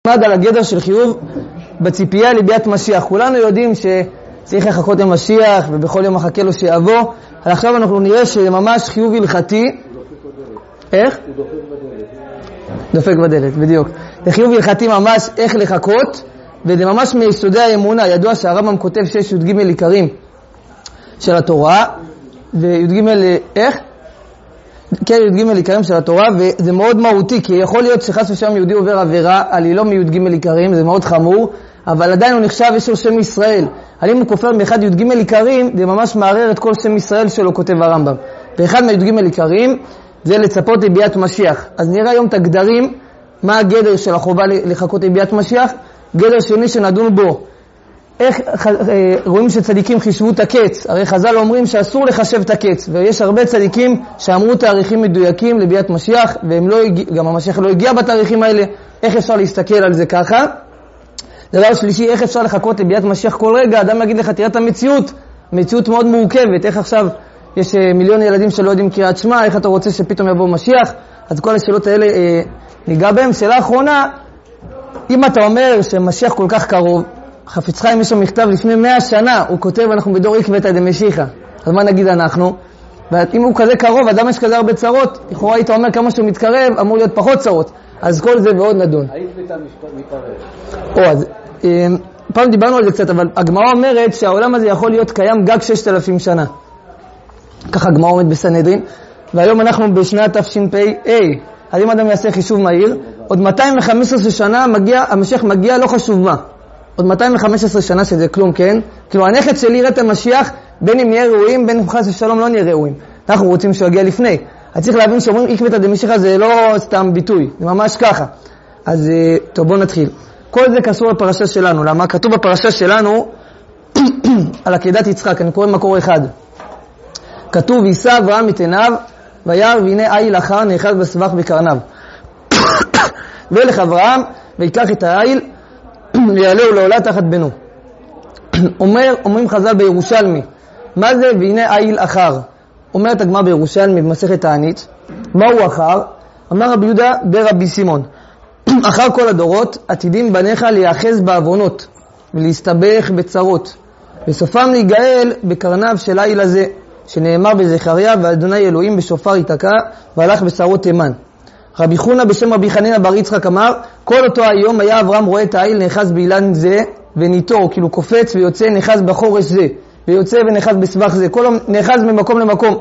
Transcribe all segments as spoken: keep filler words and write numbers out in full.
נלמד על הגדר של חיוב בציפייה לביאת משיח. כולנו יודעים שצריך לחכות למשיח ובכל יום מחכה לו שיבוא. אבל עכשיו אנחנו נראה שממש חיוב הלכתי. איך? דופק בדלת, בדיוק. זה חיוב הלכתי ממש איך לחכות, וזה ממש מיסודי האמונה. ידוע שהרמב"ם כותב שיש י"ג עיקרים של התורה, וי"ג איך? כן, י"ג עיקרים של התורה, וזה מאוד מהותי, כי יכול להיות שחס ושלום יהודי עובר עבירה על לא מי"ג עיקרים, זה מאוד חמור, אבל עדיין הוא נחשב, יש לו שם ישראל. אבל אם הוא כופר מאחד י"ג עיקרים, זה ממש מערער את כל שם ישראל שלו, כותב הרמב"ם. ואחד מהי"ג עיקרים זה לצפות לביאת משיח. אז נראה היום את הגדרים, מה הגדר של החובה לחכות לביאת משיח. גדר שני שנדון בו, איך רואים שצדיקים חישבו את הקץ. הרי חז"ל אומרים שאסור לחשב את הקץ, ויש הרבה צדיקים שאמרו תאריכים מדויקים לביאת משיח, והם לא הגיע, גם המשיח לא הגיע בתאריכים האלה. איך אפשר להסתכל על זה ככה? דבר שלישי, איך אפשר לחכות לביאת משיח כל רגע? אדם יגיד לך, תראה את המציאות, מציאות מאוד מורכבת. איך עכשיו יש מיליון ילדים שלא יודעים קריאת שמע, איך אתה רוצה שפתאום יבוא משיח? אז כל השאלות האלה אה, ניגע בהם. שאלה אחרונה, אם אתה אומר שמשיח כל כך קרוב, חפץ חיים יש לו מכתב לפני מאה שנה, הוא כותב אנחנו בדור עקבתא דמשיחא, אז מה נגיד אנחנו? ואם הוא כזה קרוב, אדם יש כזה הרבה צרות, לכאורה היית אומר כמה שהוא מתקרב, אמור להיות פחות צרות, אז כל זה מאוד נדון. העקבתא מתערב. או, אז פעם דיברנו על זה קצת, אבל הגמרא אומרת שהעולם הזה יכול להיות קיים גג ששת אלפים שנה. ככה הגמרא עומד בסנהדרין, והיום אנחנו בשנת תשפ"א. אז אם אדם יעשה חישוב מהיר, עוד מאתיים וחמש עשרה שנה מגיע, המשיח מגיע לא חשוב מה. עוד מאתיים וחמש עשרה שנה שזה כלום, כן? כאילו הנכד שלי יראה את המשיח, בין אם נהיה ראויים, בין אם חס ושלום לא נהיה ראויים. אנחנו רוצים שהוא יגיע לפני. אז צריך להבין שאומרים עקבתא דמשיחא זה לא סתם ביטוי, זה ממש ככה. אז טוב, בואו נתחיל. כל זה קשור לפרשה שלנו. למה? כתוב בפרשה שלנו על עקדת יצחק, אני קורא מקור אחד. כתוב, וישא אברהם את עיניו, וירא והנה איל אחר נאחז בסבך בקרניו. וילך אברהם ויקח את האיל ויעלהו לעולה תחת בנו. אומר, אומרים חז"ל בירושלמי, מה זה והנה איל אחר? אומרת הגמרא בירושלמי במסכת תענית, מהו אחר? אמר רבי יהודה ברבי סימון, אחר כל הדורות עתידים בניך להיאחז בעוונות ולהסתבך בצרות, וסופם להיגאל בקרניו של האיל הזה, שנאמר בזכריה, ואדוני אלוהים בשופר ייתקע והלך בשערות תימן. רבי חונה בשם רבי חנינא בר יצחק אמר, כל אותו היום היה אברהם רואה את האיל נאחז באילן זה וניתו, כאילו קופץ ויוצא נאחז בחורש זה, ויוצא ונאחז בסבך זה, כל נאחז ממקום למקום.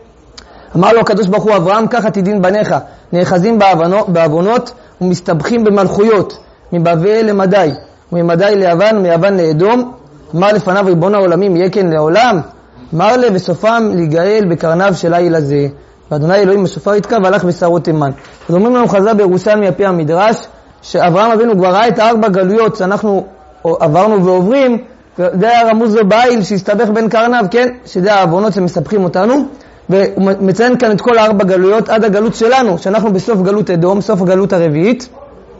אמר לו הקדוש ברוך הוא, אברהם, כך עתידין בניך, נאחזים בעוונות ומסתבכים במלכויות, מבבל למדי, וממדי ליוון, מיוון לאדום. אמר לפניו ריבון העולמים, יהיה כן לעולם? אמר לה, וסופם להיגאל בקרניו של האיל הזה, ואדוני אלוהים בשופר יתקע והלך בשערות תימן. אז אומרים לנו חז"ל בירושלמי על פי המדרש, שאברהם אבינו כבר ראה את הארבע גלויות שאנחנו עברנו ועוברים, זה היה רמוז לו באיל שהסתבך בין קרניו, כן? שזה העוונות שמסבכים אותנו, והוא מציין כאן את כל הארבע גלויות עד הגלות שלנו, שאנחנו בסוף גלות אדום, סוף הגלות הרביעית,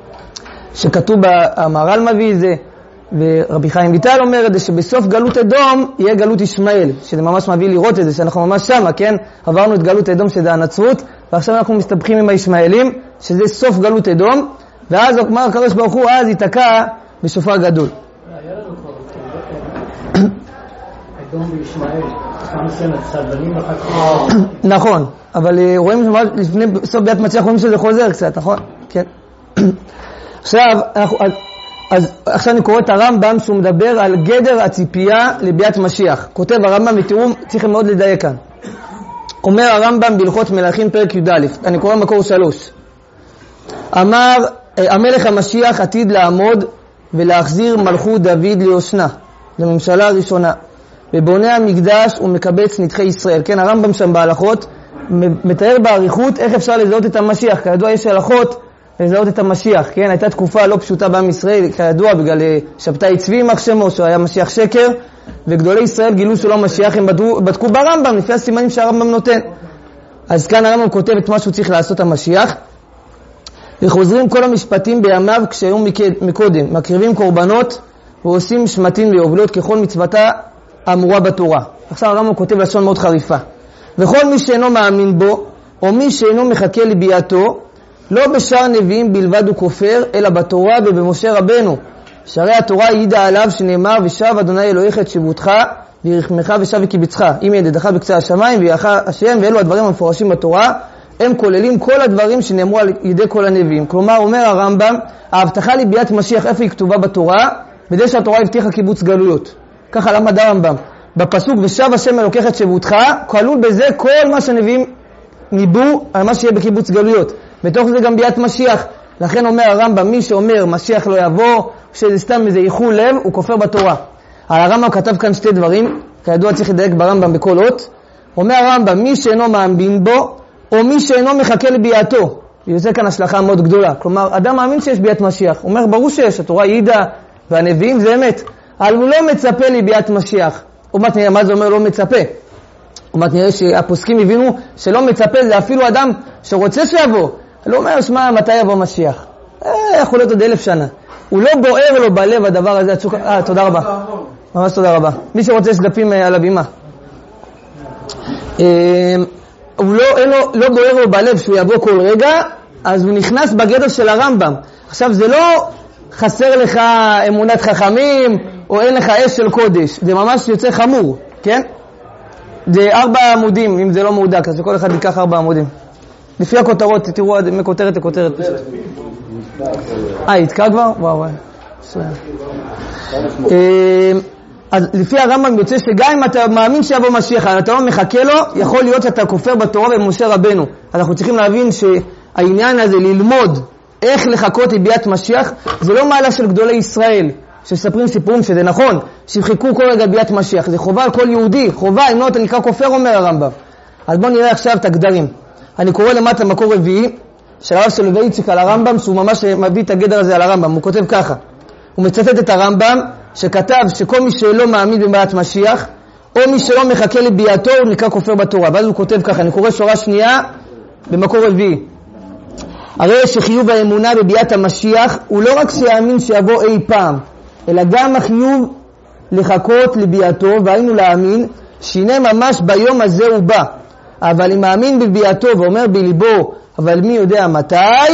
שכתוב במהר"ל מביא זה, ורבי חיים ויטל אומר את זה, שבסוף גלות אדום יהיה גלות ישמעאל, שזה ממש מביא לראות את זה, שאנחנו ממש שמה, כן? עברנו את גלות אדום שזה הנצרות, ועכשיו אנחנו מסתבכים עם הישמעאלים, שזה סוף גלות אדום, ואז אומר הקדוש ברוך הוא, אז ייתקע בשופר גדול. היה לנו כבר אדום וישמעאל, כמה סנט, סלבנים אחר כך. נכון, אבל רואים לפני סוף ביאת משיח, רואים שזה חוזר קצת, נכון? כן. עכשיו, אנחנו... אז עכשיו אני קורא את הרמב"ם שהוא מדבר על גדר הציפייה לביאת משיח. כותב הרמב"ם, ותראו, צריכים מאוד לדייק כאן. אומר הרמב"ם בהלכות מלכים פרק י"א, אני קורא מקור שלוש. אמר, המלך המשיח עתיד לעמוד ולהחזיר מלכות דוד ליושנה, לממשלה הראשונה. ובונה המקדש ומקבץ נדחי ישראל. כן, הרמב"ם שם בהלכות מתאר בעריכות איך אפשר לזהות את המשיח. כידוע יש הלכות לזהות את המשיח, כן? הייתה תקופה לא פשוטה בעם ישראל, כידוע, בגלל שבתאי צבי יימח שמו, שהוא היה משיח שקר, וגדולי ישראל גילו שהוא לא משיח, הם בדקו, בדקו ברמב"ם, לפי הסימנים שהרמב"ם נותן. אז כאן הרמב"ם כותב את מה שהוא צריך לעשות המשיח, וחוזרים כל המשפטים בימיו כשהיו מקודם, מקריבים קורבנות, ועושים שמתים ויובלות ככל מצוותה האמורה בתורה. עכשיו הרמב"ם כותב לשון מאוד חריפה. וכל מי שאינו מאמין בו, או מי שאינו מחכה לביאתו, לא בשאר נביאים בלבד הוא כופר, אלא בתורה ובמשה רבנו. שהרי התורה העידה עליו שנאמר, ושב אדוני אלוהיך את שבותך, וירחמך ושב וקיבצך, אם ידדך בקצה השמיים ויראך השם, ואלו הדברים המפורשים בתורה, הם כוללים כל הדברים שנאמרו על ידי כל הנביאים. כלומר, אומר הרמב"ם, ההבטחה לביאת משיח, איפה היא כתובה בתורה? בדי שהתורה הבטיחה קיבוץ גלויות. ככה למד הרמב"ם. בפסוק ושב השם אלוקיך את שבותך, כלול בזה כל מה שהנביאים ניבאו על מה שיהיה בקיבוץ גלויות. בתוך זה גם ביאת משיח. לכן אומר הרמב"ם, מי שאומר משיח לא יבוא, שזה סתם איזה איחול לב, הוא כופר בתורה. על הרמב"ם כתב כאן שתי דברים, כידוע צריך לדייק ברמב"ם בכל אות. אומר הרמב"ם, מי שאינו מאמין בו, או מי שאינו מחכה לביאתו. יוצא כאן השלכה מאוד גדולה. כלומר, אדם מאמין שיש ביאת משיח. הוא אומר, ברור שיש, התורה העידה והנביאים זה אמת. אבל הוא לא מצפה לביאת משיח. עוד מעט נראה, מה זה אומר לא מצפה? עוד מעט נראה שהפוסקים הבינו שלא מצפה, זה אפילו אדם שרוצה שיבוא. לא אומר, שמה, מתי יבוא משיח? אה, יכול להיות עוד אלף שנה. הוא לא בוער לו בלב הדבר הזה. אה, תודה רבה. ממש תודה רבה. מי שרוצה שדפים על הבימה. הוא לא, אין לו, לא בוער לו בלב שהוא יבוא כל רגע, אז הוא נכנס בגדר של הרמב"ם. עכשיו, זה לא חסר לך אמונת חכמים, או אין לך אש של קודש. זה ממש יוצא חמור, כן? זה ארבע עמודים, אם זה לא מעודק, אז שכל אחד ייקח ארבע עמודים. לפי הכותרות, תראו מכותרת לכותרת פשוט. אה, התקע כבר? וואו, וואו. אז לפי הרמב"ם יוצא שגם אם אתה מאמין שיבוא משיח, אתה לא מחכה לו, יכול להיות שאתה כופר בתורה ובמשה רבנו. אנחנו צריכים להבין שהעניין הזה ללמוד איך לחכות לביאת משיח, זה לא מעלה של גדולי ישראל, שספרים סיפורים שזה נכון, שחיכו כל רגע ביאת משיח. זה חובה על כל יהודי, חובה, אם לא אתה נקרא כופר, אומר הרמב"ם. אז בואו נראה עכשיו את הגדרים. אני קורא למטה מקור רביעי, של הרב סולובייצ'יק על הרמב"ם, שהוא ממש מביא את הגדר הזה על הרמב"ם. הוא כותב ככה, הוא מצטט את הרמב"ם, שכתב שכל מי שלא מאמין בביאת משיח, או מי שלא מחכה לביאתו, הוא נקרא כופר בתורה. ואז הוא כותב ככה, אני קורא שורה שנייה במקור רביעי. הרי שחיוב האמונה בביאת המשיח הוא לא רק שיאמין שיבוא אי פעם, אלא גם החיוב לחכות לביאתו, והיינו להאמין שהנה ממש ביום הזה הוא בא. אבל אם מאמין בביאתו ואומר בליבו, אבל מי יודע מתי,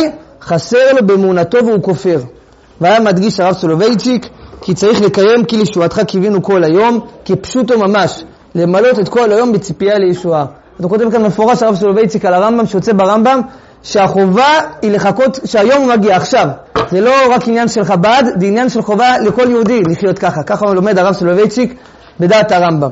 חסר לו באמונתו והוא כופר. והיה מדגיש הרב סולובייצ'יק, כי צריך לקיים כי לישועתך קיווינו כל היום, כי פשוטו ממש, למלות את כל היום בציפייה לישועה. אתה כותב כאן מפורש הרב סולובייצ'יק על הרמב"ם, שיוצא ברמב"ם, שהחובה היא לחכות שהיום הוא מגיע עכשיו. זה לא רק עניין של חב"ד, זה עניין של חובה לכל יהודי לחיות ככה. ככה הוא לומד הרב סולובייצ'יק בדעת הרמב"ם.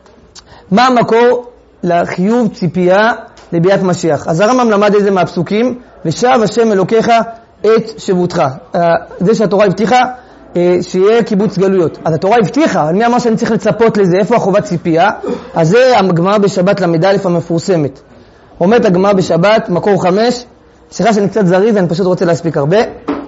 מה המקור לחיוב ציפייה לביאת משיח? אז הרמב"ם למד איזה מהפסוקים, ושב השם אלוקיך את שבותך. זה שהתורה הבטיחה שיהיה קיבוץ גלויות. אז התורה הבטיחה, אבל מי אמר שאני צריך לצפות לזה? איפה החובת ציפייה? אז זה הגמרא בשבת למד א' המפורסמת. אומרת הגמרא בשבת, מקור חמש, סליחה שאני קצת זריז, אני פשוט רוצה להספיק הרבה.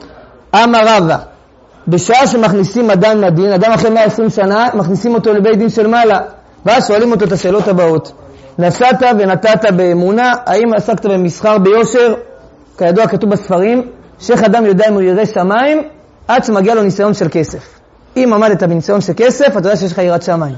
אמר רבא, בשעה שמכניסים אדם לדין, אדם אחרי מאה ועשרים שנה, מכניסים אותו לבית דין של מעלה, ואז שואלים אותו את השאלות הבאות. נסעת ונתת באמונה, האם עסקת במסחר ביושר? כידוע כתוב בספרים, שאיך אדם יודע אם הוא ירא שמיים, עד שמגיע לו ניסיון של כסף. אם עמדת בניסיון של כסף, אתה יודע שיש לך יראת שמיים.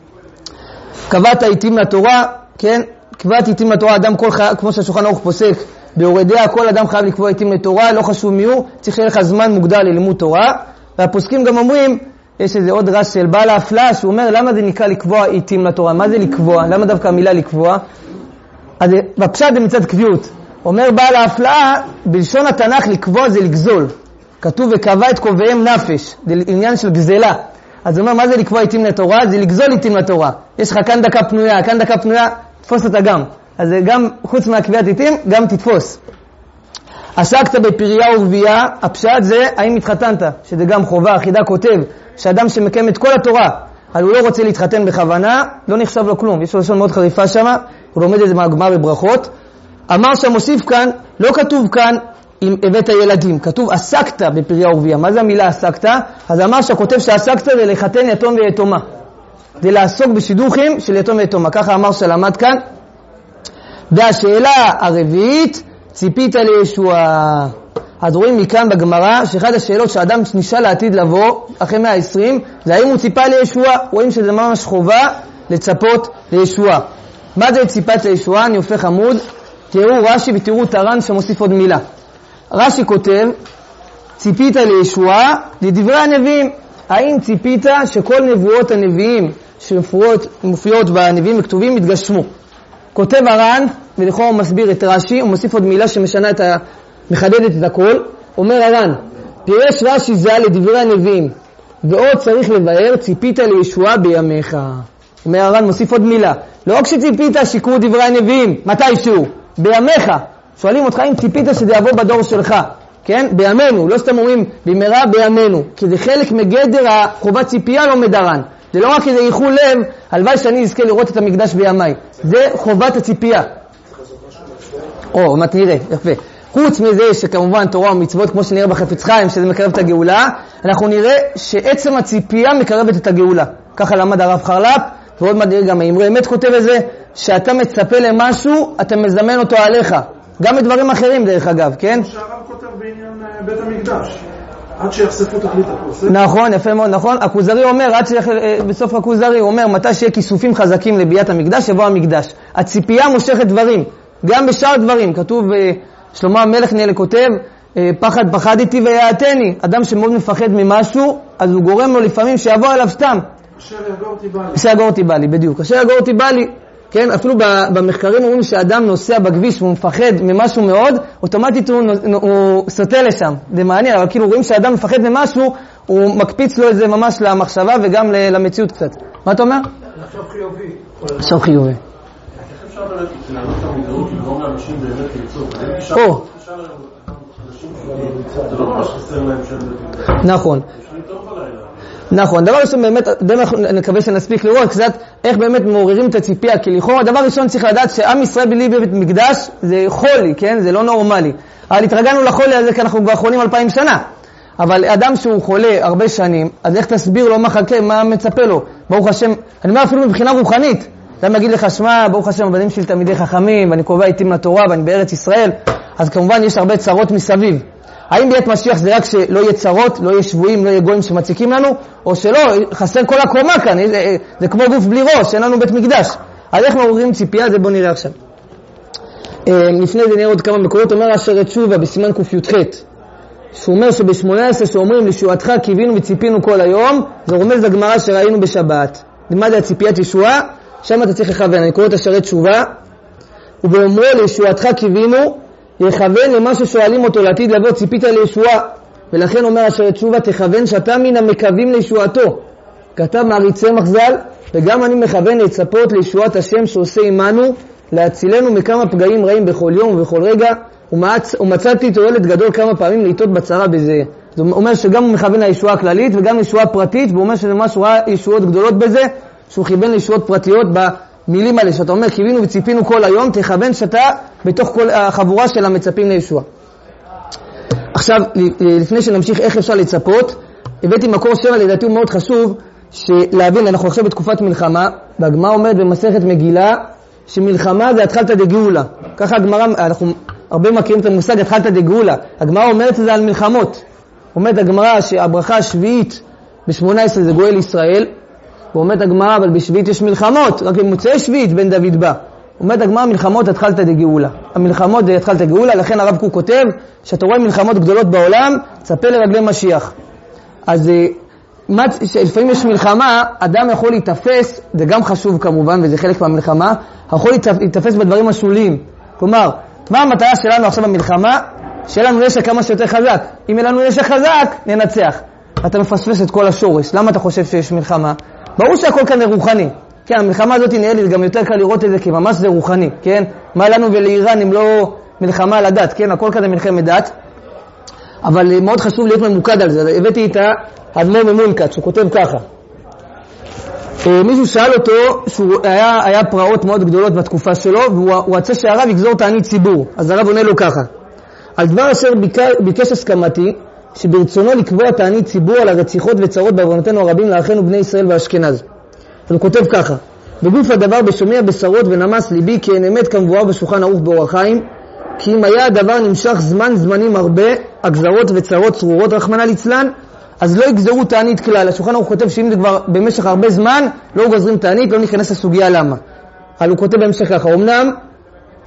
קבעת עיתים לתורה, כן? קבעת עיתים לתורה, אדם כל חי... כמו שהשולחן ערוך פוסק, ביורדיה, כל אדם חייב לקבוע עיתים לתורה, לא חשוב מי הוא, צריך שיהיה לך זמן מוגדר ללימוד תורה. והפוסקים גם אומרים, יש איזה עוד רש של בעל ההפלאה, שהוא אומר, למה זה נקרא לקבוע עיתים לתורה? מה זה לקבוע? למה דווקא המילה לקבוע? אז בפשט זה מצד קביעות. אומר בעל ההפלאה, בלשון התנ"ך לקבוע זה לגזול. כתוב וקבע את קובעיהם נפש, זה עניין של גזלה. אז הוא אומר, מה זה לקבוע עיתים לתורה? זה לגזול עיתים לתורה. יש לך כאן דקה פנויה, כאן דקה פנויה, תפוס אותה גם. אז גם חוץ מהקביעת עיתים, גם תתפוס. עסקת בפריה ורבייה, הפשט זה האם התחתנת, שזה גם חובה, החידה כותב, שאדם שמקיים את כל התורה, אבל הוא לא רוצה להתחתן בכוונה, לא נחשב לו כלום. יש לו לשון מאוד חריפה שם, הוא לומד את זה מהגמרא בברכות. אמר שמוסיף כאן, לא כתוב כאן אם הבאת ילדים, כתוב עסקת בפריה ורבייה. מה זה המילה עסקת? אז אמר שהכותב שעסקת זה לחתן יתום ויתומה. זה לעסוק בשידוכים של יתום ויתומה. ככה אמר שלמד כאן. והשאלה הרביעית, ציפית לישועה. אז רואים מכאן בגמרא שאחד השאלות שהאדם נשאל לעתיד לבוא אחרי מאה ועשרים, זה האם הוא ציפה לישועה. רואים שזה ממש חובה לצפות לישועה. מה זה ציפת לישועה? אני הופך עמוד. תראו רש"י ותראו תר"ן שמוסיף עוד מילה. רש"י כותב, ציפית לישועה לדברי הנביאים. האם ציפית שכל נבואות הנביאים שמופיעות בנביאים הכתובים יתגשמו? כותב הר"ן, ולכאורה הוא מסביר את רש"י, הוא מוסיף עוד מילה שמשנה את ה... מחדדת את הכל. אומר הר"ן, פירש רש"י זה לדברי הנביאים, ועוד צריך לבאר, ציפית לישועה בימיך. אומר הר"ן, מוסיף עוד מילה, לא רק שציפית שיקרו דברי הנביאים, מתישהו? בימיך. שואלים אותך אם ציפית שזה יבוא בדור שלך, כן? בימינו, לא סתם אומרים במהרה בימינו, כי זה חלק מגדר החובת ציפייה לא מדרן. זה לא רק כדי ייחול לב, הלוואי שאני אזכה לראות את המקדש בימיי. זה חובת הציפייה. או, מה תראה, יפה. חוץ מזה שכמובן תורה ומצוות, כמו שנראה בחפץ חיים, שזה מקרב את הגאולה, אנחנו נראה שעצם הציפייה מקרבת את הגאולה. ככה למד הרב חרל"פ, ועוד מעט נראה גם האמרי אמת כותב את זה, שאתה מצפה למשהו, אתה מזמן אותו עליך. גם בדברים אחרים דרך אגב, כן? שהרב כותב בעניין בית המקדש. עד שיחשפו תכלית הכוסף. נכון, יפה מאוד, נכון. הכוזרי אומר, עד שיח... בסוף הכוזרי הוא אומר, מתי שיהיה כיסופים חזקים לביאת המקדש, יבוא המקדש. הציפייה מושכת דברים, גם בשאר דברים. כתוב, שלמה המלך נהיה לכותב, פחד פחדתי ויעתני. אדם שמאוד מפחד ממשהו, אז הוא גורם לו לפעמים שיבוא אליו סתם. אשר יגור תיבא לי. אשר יגור תיבא לי, בדיוק. אשר יגור תיבא לי. כן, אפילו במחקרים אומרים שאדם נוסע בכביש והוא מפחד ממשהו מאוד, אוטומטית הוא, הוא סוטה לשם. זה מעניין, אבל כאילו רואים שאדם מפחד ממשהו, הוא מקפיץ לו את זה ממש למחשבה וגם למציאות קצת. מה אתה אומר? עכשיו חיובי. עכשיו חיובי. איך אפשר לענות את המודעות לגרום לאנשים באמת ליצור? או. זה לא ממש חסר להם של... נכון. נכון, דבר ראשון באמת, נקווה שנספיק לראות קצת איך באמת מעוררים את הציפייה, כי לכאורה דבר ראשון צריך לדעת שעם ישראל בלי בית מקדש זה חולי, כן? זה לא נורמלי. אבל התרגלנו לחולי הזה כי אנחנו כבר חולים אלפיים שנה. אבל אדם שהוא חולה הרבה שנים, אז איך תסביר לו מה חכה, מה מצפה לו? ברוך השם, אני אומר אפילו מבחינה רוחנית, אדם יגיד לך, שמע, ברוך השם, הבנים שלי תלמידי חכמים, ואני קובע איתים לתורה, ואני בארץ ישראל, אז כמובן יש הרבה צרות מסביב. האם ביאת משיח זה רק שלא יהיה צרות, לא יהיה שבויים, לא יהיה גויים שמציקים לנו, או שלא, חסר כל הקומה כאן, זה, זה כמו גוף בלי ראש, אין לנו בית מקדש. אז איך מעוררים ציפייה? זה בוא נראה עכשיו. לפני זה נראה עוד כמה מקורות, אומר אשר תשובה בסימן ק"ח, שהוא אומר שבשמונה עשרה שאומרים לישועתך קיווינו וציפינו כל היום, זה רומז לגמרא שראינו בשבת. מה זה הציפיית ישועה? שם אתה צריך לכוון, אני קורא את אשר תשובה, ובאומרו לישועתך קיווינו, יכוון למה ששואלים אותו לעתיד לבוא, ציפית לישועה. ולכן אומר אשר תשובה, תכוון שאתה מן המקווים לישועתו. כתב מעריצי מחז"ל, וגם אני מכוון לצפות לישועת השם שעושה עמנו, להצילנו מכמה פגעים רעים בכל יום ובכל רגע, ומצ... ומצאתי תועלת גדול כמה פעמים לעיתות בצרה בזה. זאת אומרת שגם הוא מכוון לישועה הכללית וגם לישועה פרטית, והוא אומר שזה ממש ראה ישועות גדולות בזה, שהוא כיוון לישועות פרטיות במילים האלה, שאתה אומר קיווינו וציפינו כל היום, תכוון שאתה בתוך כל החבורה של המצפים לישועה. עכשיו, לפני שנמשיך איך אפשר לצפות, הבאתי מקור שבע, לדעתי הוא מאוד חשוב, שלהבין, אנחנו עכשיו בתקופת מלחמה, והגמרא אומרת במסכת מגילה, שמלחמה זה התחלתא דגאולה. ככה הגמרא, אנחנו הרבה מכירים את המושג התחלתא דגאולה. הגמרא אומרת את זה על מלחמות. אומרת הגמרא שהברכה השביעית ב-שמונה עשרה זה גואל ישראל, ואומרת הגמרא, אבל בשביעית יש מלחמות, רק במוצאי שביעית בן דוד בא. אומרת הגמרא, מלחמות התחלתא דגאולה. המלחמות זה התחלתא דגאולה, לכן הרב קוק כותב, שאתה רואה מלחמות גדולות בעולם, צפה לרגלי משיח. אז לפעמים יש מלחמה, אדם יכול להתאפס, זה גם חשוב כמובן, וזה חלק מהמלחמה, יכול להתאפס בדברים השוליים. כלומר, מה המטרה שלנו עכשיו במלחמה? שיהיה לנו נשק כמה שיותר חזק. אם יהיה לנו נשק חזק, ננצח. אתה מפספס את כל השורש. למה אתה חושב שיש מלחמה? ברור שהכל כאן זה רוחני. כן, המלחמה הזאת נראה לי, זה גם יותר קל לראות את זה, כי ממש זה רוחני, כן? מה לנו ולאיראן אם לא מלחמה על הדת, כן? הכל כאן זה מלחמת דת. אבל מאוד חשוב להיות ממוקד על זה. הבאתי את האדמו"ר ממונקת, שהוא כותב ככה. מישהו שאל אותו, שהוא היה, היה פרעות מאוד גדולות בתקופה שלו, והוא רצה שהרב יגזור תענית ציבור. אז הרב עונה לו ככה. על דבר אשר ביקש הסכמתי, שברצונו לקבוע תענית ציבור על הרציחות וצרות בעוונותינו הרבים לאחינו בני ישראל ואשכנז. אז הוא כותב ככה. בגוף הדבר בשומע בשרות ונמס ליבי, כי אין אמת כמבואר בשולחן ערוך באורח חיים, כי אם היה הדבר נמשך זמן זמנים הרבה, הגזרות וצרות צרורות רחמנא ליצלן, אז לא יגזרו תענית כלל. השולחן ערוך כותב שאם זה כבר במשך הרבה זמן, לא גוזרים תענית, לא ניכנס לסוגיה למה. אבל הוא כותב בהמשך ככה, אמנם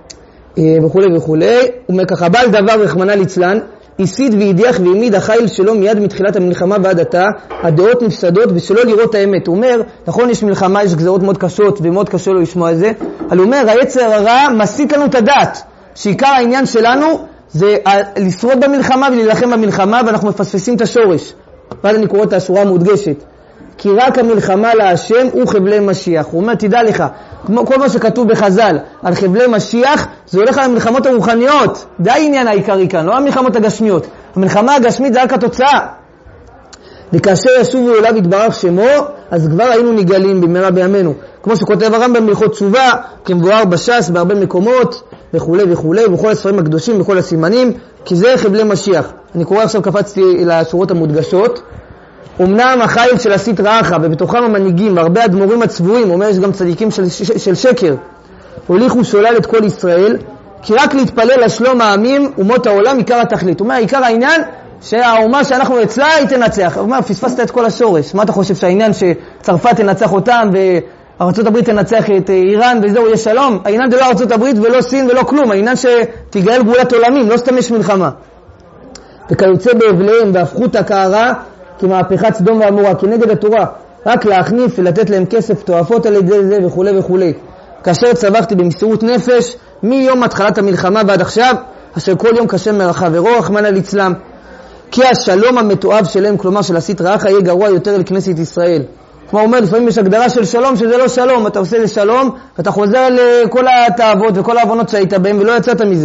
וכולי וכולי. הוא אומר ככה, בעל דבר רחמנא ליצלן, הסית והדיח והעמיד החיל שלו מיד מתחילת המלחמה ועד עתה, הדעות נפסדות ושלא לראות האמת. הוא אומר, נכון יש מלחמה, יש גזרות מאוד קשות ומאוד קשה לו לשמוע את זה, אבל הוא אומר, היצר הרע מסית לנו את הדעת, שעיקר העניין שלנו זה לשרוד במלחמה ולהילחם במלחמה, ואנחנו מפספסים את השורש. ואז אני קורא את השורה המודגשת, כי רק המלחמה להשם הוא חבלי משיח. הוא אומר, תדע לך, כמו כל מה שכתוב בחז"ל על חבלי משיח, זה הולך על המלחמות הרוחניות. זה העניין העיקרי כאן, לא המלחמות הגשמיות. המלחמה הגשמית זה רק התוצאה. וכאשר ישובו אליו יתברך שמו, אז כבר היינו נגלים במהרה בימינו. כמו שכותב הרמב"ם בהלכות תשובה, כמבואר בש"ס בהרבה מקומות, וכו' וכו', ובכל הספרים הקדושים, בכל הסימנים, כי זה חבלי משיח. אני קורא עכשיו, קפצתי לשורות המודגשות. אמנם החיל של הסית רעך, ובתוכם המנהיגים, והרבה אדמו"רים הצבועים, אומר יש גם צדיקים של, של, של שקר, הוליכו שולל את כל ישראל, כי רק להתפלל לשלום העמים, אומות העולם, עיקר התכלית. הוא אומר, עיקר העניין, שהאומה שאנחנו אצלה היא תנצח. הוא אומר, פספסת את כל השורש. מה אתה חושב שהעניין שצרפת תנצח אותם, וארצות הברית תנצח את איראן, וזהו, יש שלום? העניין זה לא ארצות הברית ולא סין ולא כלום, העניין שתגאל גאולת עולמים, לא סתם יש מלחמה. וכיוצא באבליהם, והפכו את הקערה, כמהפכת סדום ועמורה, כנגד התורה, רק להכניס ולתת להם כסף תועפות על ידי זה וכו' וכו'. כאשר צווחתי במסירות נפש, מיום התחלת המלחמה ועד עכשיו, אשר כל יום קשה מרחב ורוח מנה לצלם, כי השלום המתואב שלהם, כלומר של הסית רעך, יהיה גרוע יותר לכנסת ישראל. כמו אומר, לפעמים יש הגדרה של שלום שזה לא שלום, אתה עושה לשלום, ואתה חוזר לכל התאוות וכל העוונות שהיית בהם ולא יצאת מזה.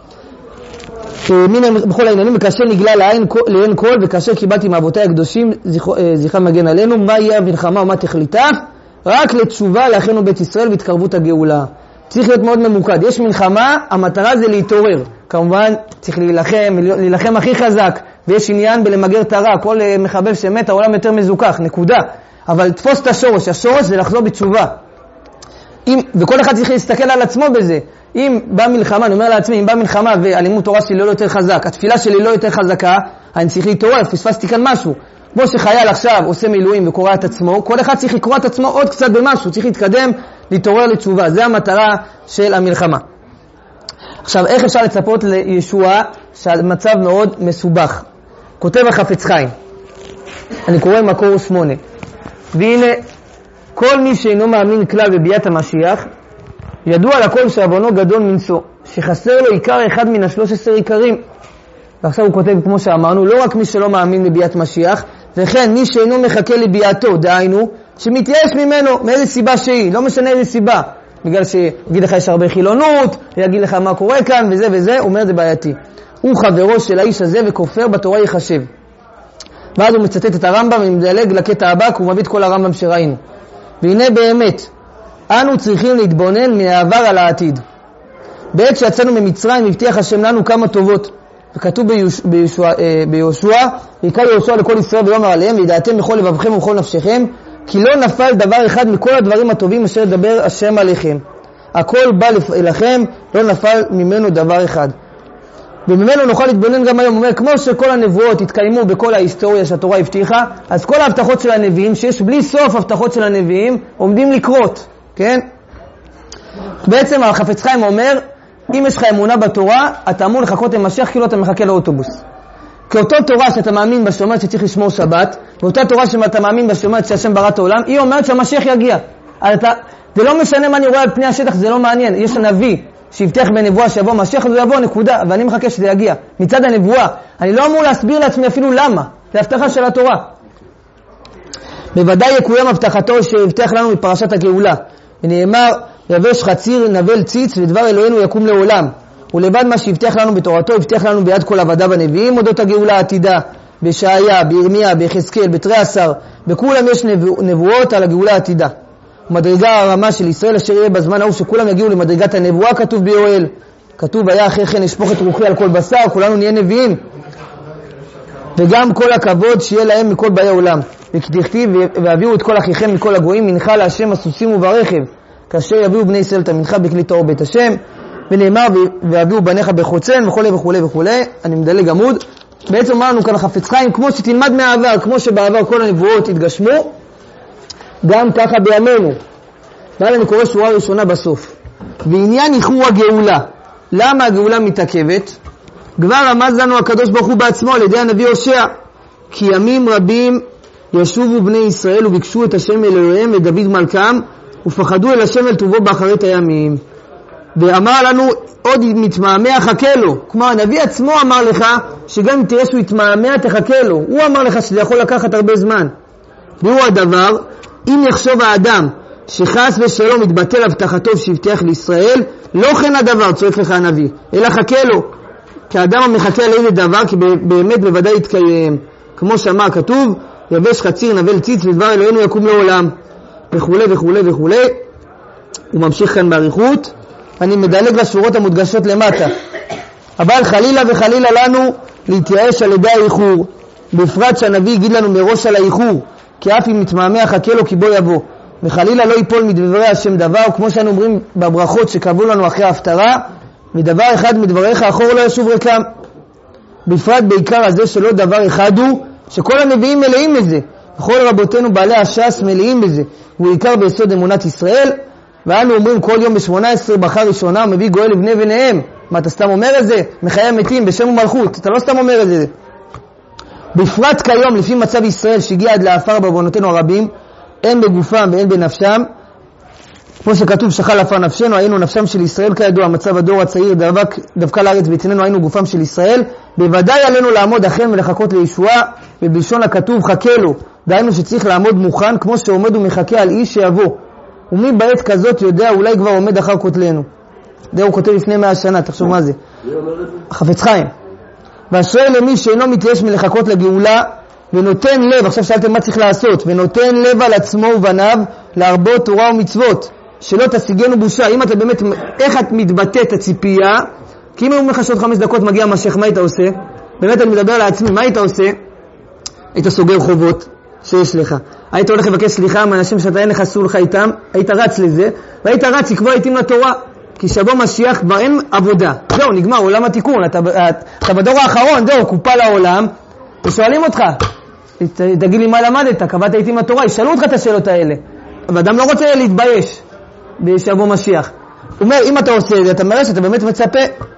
מן בכל העניינים, וכאשר נגלה לעין, לעין כל, וכאשר קיבלתי מאבותיי הקדושים, זכרם מגן עלינו, מה יהיה המלחמה ומה תכליתה? רק לתשובה לאחינו בית ישראל והתקרבות הגאולה. צריך להיות מאוד ממוקד. יש מלחמה, המטרה זה להתעורר. כמובן, צריך להילחם, להילחם הכי חזק, ויש עניין בלמגר את הרע. כל מחבל שמת, העולם יותר מזוכח, נקודה. אבל תפוס את השורש. השורש זה לחזור בתשובה. אם, וכל אחד צריך להסתכל על עצמו בזה. אם בא מלחמה, אני אומר לעצמי, אם בא מלחמה והלימוד תורה שלי לא יותר חזק, התפילה שלי לא יותר חזקה, אני צריך להתעורר, פספסתי כאן משהו. כמו שחייל עכשיו עושה מילואים וקורא את עצמו, כל אחד צריך לקרוא את עצמו עוד קצת במשהו, צריך להתקדם, להתעורר לתשובה. זה המטרה של המלחמה. עכשיו, איך אפשר לצפות לישועה שהמצב מאוד מסובך? כותב החפץ חיים, אני קורא מקור שמונה, והנה, כל מי שאינו מאמין כלל בביאת המשיח, ידוע לכל שעוונו גדול מנשוא, שחסר לו עיקר אחד מן השלוש עשר עיקרים. ועכשיו הוא כותב, כמו שאמרנו, לא רק מי שלא מאמין בביאת משיח, וכן מי שאינו מחכה לביאתו, דהיינו, שמתייאש ממנו, מאיזה סיבה שהיא, לא משנה איזה סיבה. בגלל שיגיד לך יש הרבה חילונות, יגיד לך מה קורה כאן וזה וזה, הוא אומר זה בעייתי. הוא חברו של האיש הזה וכופר בתורה יחשב. ואז הוא מצטט את הרמב"ם ומדלג לקטע הבא, הוא מביא את כל הרמב"ם שראינו. והנה באמת, אנו צריכים להתבונן מהעבר על העתיד. בעת שיצאנו ממצרים הבטיח השם לנו כמה טובות. וכתוב ביהושע, ויקרא יהושע לכל ישראל ויאמר עליהם, וידעתם בכל לבבכם ובכל נפשכם, כי לא נפל דבר אחד מכל הדברים הטובים אשר דבר השם עליכם. הכל בא לכם, לא נפל ממנו דבר אחד. וממנו נוכל להתבונן גם היום. הוא אומר, כמו שכל הנבואות התקיימו בכל ההיסטוריה שהתורה הבטיחה, אז כל ההבטחות של הנביאים, שיש בלי סוף הבטחות של הנביאים, עומדים לקרות. כן? בעצם החפץ חיים אומר, אם יש לך אמונה בתורה, אתה אמור לחכות למשיח כאילו אתה מחכה לאוטובוס. כי אותו תורה שאתה מאמין בה שאומרת שצריך לשמור שבת, ואותה תורה שאתה מאמין בה שאומרת שהשם ברא את העולם, היא אומרת שהמשיח יגיע. אתה, זה לא משנה מה אני רואה על פני השטח, זה לא מעניין. יש הנביא שהבטיח בנבואה שיבוא משיח, זה יבוא נקודה, ואני מחכה שזה יגיע. מצד הנבואה, אני לא אמור להסביר לעצמי אפילו למה. זה הבטחה של התורה. בוודאי יקוים הבטחתו שהבטיח לנו מפרשת הגאולה. ונאמר, יבש חציר נבל ציץ ודבר אלוהינו יקום לעולם. ולבד מה שהבטיח לנו בתורתו, הבטיח לנו ביד כל עבדיו הנביאים אודות הגאולה העתידה, בשעיה, בירמיה, ביחזקאל, בתרי עשר, בכולם יש נבוא, נבואות על הגאולה העתידה. ומדרגה הרמה של ישראל אשר יהיה בזמן ההוא שכולם יגיעו למדרגת הנבואה, כתוב ביואל. כתוב, היה אחרי כן אשפוך את רוחי על כל בשר, כולנו נהיה נביאים. וגם כל הכבוד שיהיה להם מכל באי העולם. וכתכתיב, והביאו את כל אחיכם מכל הגויים, מנחה להשם הסוסים וברכב. כאשר יביאו בני ישראל את המנחה בכלי טהור בית השם, ונאמר והביאו בניך בחוצן וכו' וכו' וכו'. אני מדלג עמוד. בעצם אמרנו כאן החפץ חיים, כמו שתלמד מהעבר, כמו שבעבר כל הנבואות התגשמו, גם ככה בימינו. ואז אני קורא שורה ראשונה בסוף. ועניין איחור הגאולה, למה הגאולה מתעכבת? כבר רמז לנו הקדוש ברוך הוא בעצמו על ידי הנביא הושע, כי ימים רבים ישובו בני ישראל וביקשו את השם אלוהיהם ודוד מלכם ופחדו אל השם אל טובו באחרית הימים. ואמר לנו עוד מתמהמה חכה לו. כלומר הנביא עצמו אמר לך שגם אם תראה שהוא יתמהמה תחכה לו. הוא אמר לך שזה יכול לקחת הרבה זמן. והוא הדבר, אם יחשוב האדם שחס ושלום מתבטל הבטחתו שהבטיח לישראל, לא כן הדבר, צועק לך הנביא, אלא חכה לו. כי האדם המחכה לאיזה דבר, כי באמת בוודאי יתקיים. כמו שאמר כתוב, יבש חציר נבל ציץ ודבר אלוהינו יקום לעולם. וכו' וכו' וכו'. הוא ממשיך כאן בעריכות. אני מדלג לשורות המודגשות למטה. אבל חלילה וחלילה לנו להתייאש על ידי האיחור. בפרט שהנביא יגיד לנו מראש על האיחור, כי אף אם מתמהמה חכה לו כי בו יבוא. וחלילה לא ייפול מדברי השם דבר, כמו שאנו אומרים בברכות שקבעו לנו אחרי ההפטרה, ודבר אחד מדבריך אחור לא ישוב ריקם. בפרט בעיקר הזה שלא דבר אחד הוא, שכל הנביאים מלאים בזה, וכל רבותינו בעלי הש"ס מלאים בזה, הוא עיקר ביסוד אמונת ישראל. ואנו אומרים כל יום ב-שמונה עשרה ברכה ראשונה מביא גואל לבני בניהם. מה אתה סתם אומר את זה? מחיי המתים בשם ומלכות, אתה לא סתם אומר את זה. בפרט כיום לפי מצב ישראל שהגיע עד לאפר בעוונותינו הרבים, אין בגופם ואין בנפשם, כמו שכתוב שחל אפר נפשנו, היינו נפשם של ישראל כידוע, מצב הדור הצעיר דבק דווקא לארץ ואצלנו היינו גופם של ישראל. בוודאי עלינו לעמוד אכן ולחכות לישועה, ובלשון הכתוב חכה לו, דהיינו שצריך לעמוד מוכן כמו שעומד ומחכה על איש שיבוא. ומי בעת כזאת יודע אולי כבר עומד אחר כותלנו. זה הוא כותב לפני מאה שנה, תחשוב מה זה. חפץ חיים. ואשרי למי שאינו מתייאש מלחכות לגאולה ונותן לב, עכשיו שאלתם מה צריך לעשות, ונותן לב על עצמו ובניו להרבות תורה ומצוות, שלא תשיגנו בושה. אם אתה באמת, איך את מתבטאת הציפייה? כי אם הוא אומר לך שעוד חמש דקות מגיע משך, מה היית עושה? באמת אני מדבר לעצמי, מה היית עושה? היית סוגר חובות שיש לך, היית הולך לבקש סליחה מאנשים שאתה אין לך אסור לך איתם, היית רץ לזה, והיית רץ לקבוע איתים לתורה, כי שבו משיח כבר אין עבודה, זהו נגמר עולם התיקון, אתה, אתה בדור האחרון, זהו קופה לעולם, ושואלים אותך, תגיד לי מה למדת, קבעת איתים לתורה, ישאלו אותך את השאלות האלה, ואדם לא רוצה להתבייש בשבו משיח. הוא אומר, אם אתה עושה את זה, אתה מראה שאתה באמת מצפה,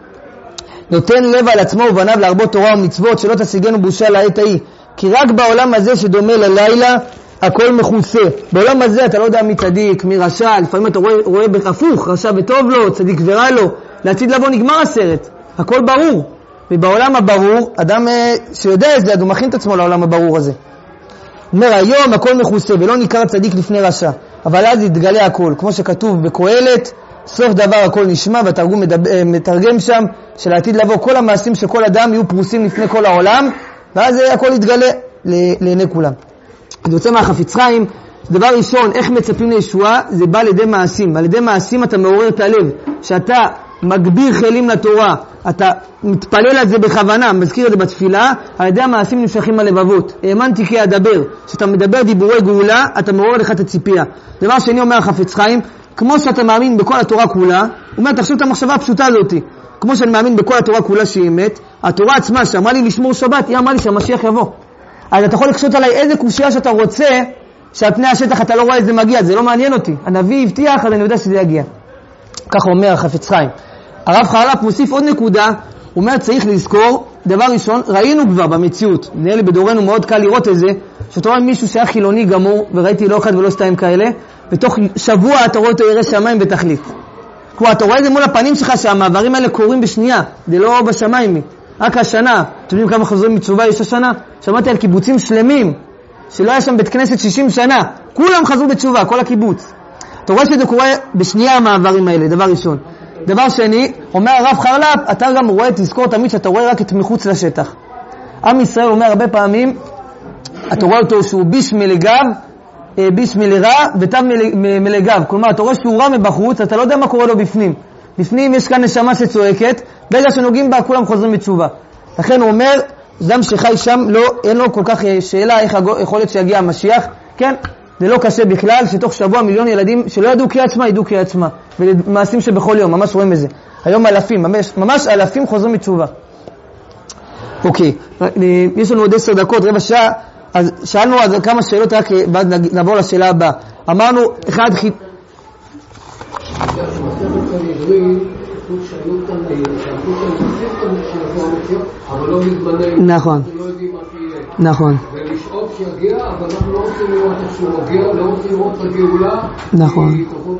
נותן לב על עצמו ובניו להרבות תורה ומצוות, שלא תשיגנו בושה לעת ההיא. כי רק בעולם הזה שדומה ללילה הכל מכוסה. בעולם הזה אתה לא יודע מי צדיק, מי רשע, לפעמים אתה רואה, רואה בהפוך, רשע וטוב לו, צדיק ורע לו, לעתיד לבוא נגמר הסרט, הכל ברור. ובעולם הברור, אדם שיודע את זה, הוא מכין את עצמו לעולם הברור הזה. אומר, היום הכל מכוסה ולא ניכר צדיק לפני רשע, אבל אז יתגלה הכל, כמו שכתוב בקהלת, סוף דבר הכל נשמע, והתרגום מתרגם שם, שלעתיד לבוא כל המעשים של כל אדם יהיו פרוסים לפני כל העולם, ואז הכל יתגלה לעיני כולם. אז יוצא מהחפץ חיים, דבר ראשון, איך מצפים לישועה? זה בא לידי מעשים. על ידי מעשים אתה מעורר את הלב, שאתה מגביר חיילים לתורה, אתה מתפלל על זה בכוונה, מזכיר את זה בתפילה, על ידי המעשים נמשכים הלבבות. האמנתי כי אדבר, שאתה מדבר דיבורי גאולה, אתה מעורר לך את הציפייה. דבר שני אומר החפץ חיים, כמו שאתה מאמין בכל התורה כולה, הוא אומר, תחשוב את המחשבה הפשוטה הזאת, כמו שאני מאמין בכל התורה כולה שהיא אמת, התורה עצמה שאמרה לי לשמור שבת, היא אמרה לי שהמשיח יבוא. אז אתה יכול לקשות עליי איזה קושיה שאתה רוצה, שעל פני השטח אתה לא רואה איזה מגיע, זה לא מעניין אותי. הנביא הבטיח, אז אני יודע שזה יגיע. ככה אומר החפץ חיים. הרב חרל"פ מוסיף עוד נקודה, הוא אומר צריך לזכור, דבר ראשון, ראינו כבר במציאות, נראה לי בדורנו מאוד קל לראות את זה, שאתה רואה מישהו שהיה חילוני גמור, וראיתי לא אחד ולא שתיים כאלה, בתוך שבוע אתה רואה אותו ירא שמיים בתכלית. כלומר, אתה רואה את זה מול הפנים שלך שהמעברים האלה קורים בשנייה, זה לא בשמיים. רק השנה, אתם יודעים כמה חוזרים מתשובה יש השנה? שמעתי על קיבוצים שלמים, שלא היה שם בית כנסת שישים שנה, כולם חזרו בתשובה, כל הקיבוץ. אתה רואה שזה קורה בשנייה המעברים האלה, דבר ראשון. דבר שני, אומר הרב חרל"פ, אתה גם רואה, תזכור תמיד שאתה רואה רק את מחוץ לשטח. עם ישראל אומר הרבה פעמים, אתה רואה אותו שהוא ביש מלגב, ביש מלרע ותו מלגב. כלומר, אתה רואה שהוא רע מבחוץ, אתה לא יודע מה קורה לו בפנים. בפנים יש כאן נשמה שצועקת, ברגע שנוגעים בה כולם חוזרים בתשובה. לכן הוא אומר, אדם שחי שם, לא, אין לו כל כך שאלה איך יכול להיות שיגיע המשיח. כן, זה לא קשה בכלל, שתוך שבוע מיליון ילדים שלא ידעו קריאת שמע, ידעו קריאת שמע. ומעשים שבכל יום, ממש רואים בזה. היום אלפים, ממש, ממש אלפים חוזרים בתשובה. אוקיי, יש לנו עוד עשר דקות, רבע שעה, אז שאלנו אז כמה שאלות, רק נעבור לשאלה הבאה. אמרנו, אחד, כתוב שהיו תנאים, שאמרו שהם עושים תנאים שיבוא המציאות, אבל לא מתבנאים. נכון. אנחנו לא יודעים מה תהיה. נכון. ולשאוף שיגיע, אבל אנחנו לא רוצים לראות איך שהוא מגיע, לא רוצים לראות את הגאולה. נכון.